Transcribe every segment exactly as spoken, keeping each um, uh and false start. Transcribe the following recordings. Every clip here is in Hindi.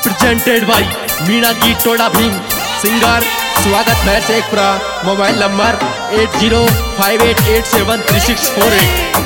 प्रेजेंटेड बाय मीना की टोडा भीम सिंगर। स्वागत है Sheikhpura. Mobile number eight zero five eight eight seven three six four eight.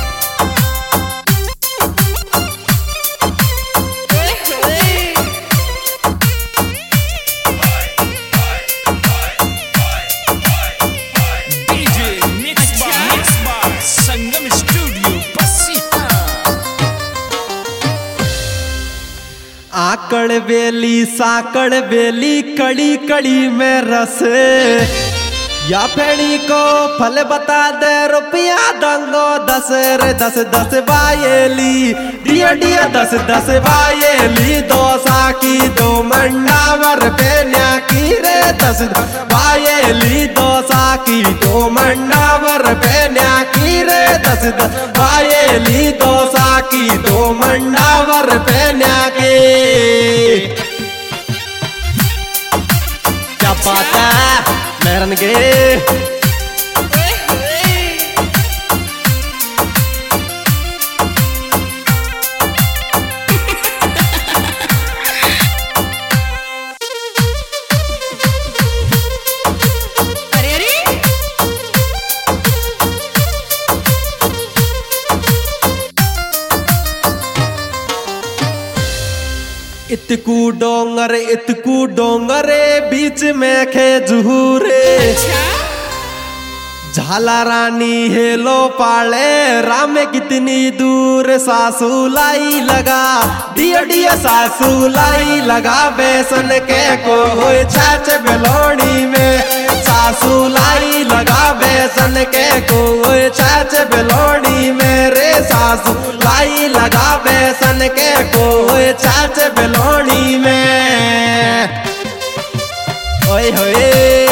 आकड़ बेली साकड़ बेली कड़ी कड़ी में रस या फेणी को फल बता दे रुपया दंगो दस रे दस दस बायेली डिया डिया दस दस बायेली दो साकी दो मंडावर पेन्या की रे दस बायेली दो साकी दो मंडावर पेन्या की रे दस दस बायेली दो साकी दो मंडावर पेन्या की। क्या बात है मेरन के इतकू डोंगर इतकू डोंगरे बीच में खेजूरे झाला रानी हेलो पाले राम कितनी दूर सासू लाई लगा डिया डिया सासू लाई लगा बेसन के को छाछ बेलोनी में सासू लाई लगा बेसन के को छाछ बेलोनी में रे सासू लाई लगा बेसन के को छाछ बेलोनी में। ओए होए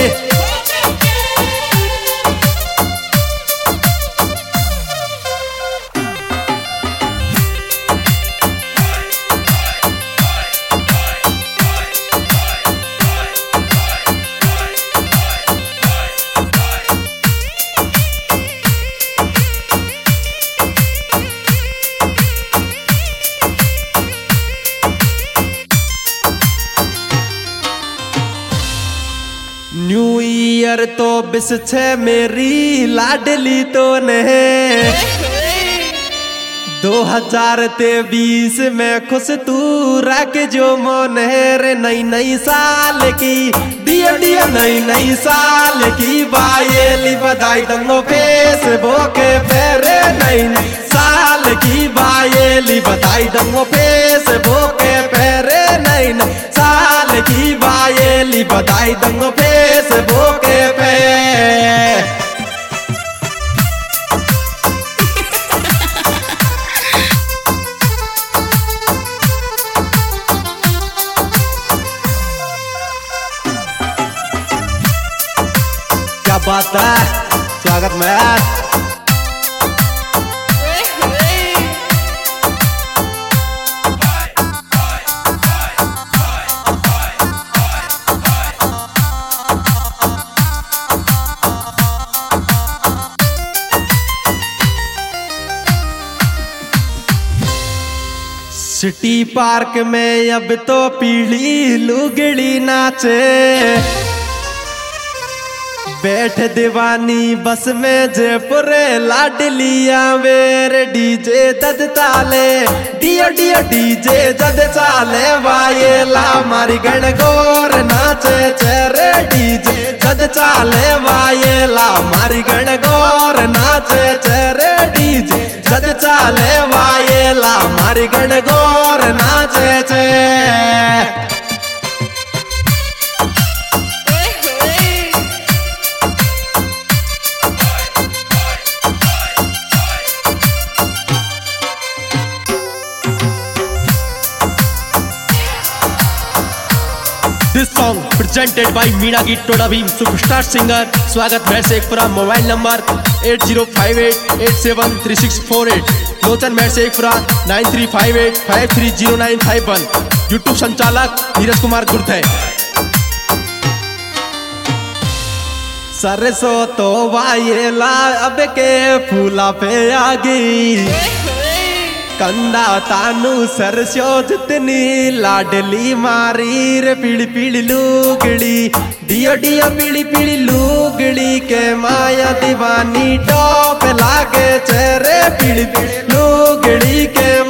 न्यू ईयर तो बिस छे मेरी लाडली तो नहीं दो हजार तेईस में खुश तू रख जो मोन रे नई नई साल की डिया डिया नई नई साल की बायेली बधाई दंगो फेसबुक पे रे नई नई साल की बायेली बधाई दंगो फेसबुक पे रे नई नई साल की बायेली बधाई दंगो फेसबुक पे। क्या बात है स्वागत में सिटी पार्क में अब तो पीली लुगड़ी नाचे बैठ दीवानी बस में जयपुर लाडलिया मेरे डीजे दद ताले डिया डिया डीजे दद चाले वायेला मारी गणगौर नाचे चेरे डीजे दद चाले वायेला मारी गणगौर नाचे चेरे डीजे दद चाले वायेला मारी गणगौर नाचे चे। This song presented by Meena की टोडा भीम सुपरस्टार सिंगर। स्वागत है Sheikhpura. Mobile number eight zero five eight eight seven three six four eight. Lochan मैट Sheikhpura nine three five eight five three zero nine five one. YouTube संचालक नीरज कुमार गुर्थे। सरसों तो वायेला अब के फूला पे आ गई कंदा तानू सरसो जितनी लाडली मारी रे पीली पीली लुगड़ी डियो डियो पीली पीली लुगड़ी के माया दीवानी टॉप लागे चेहरे पीली पीली लुगड़ी के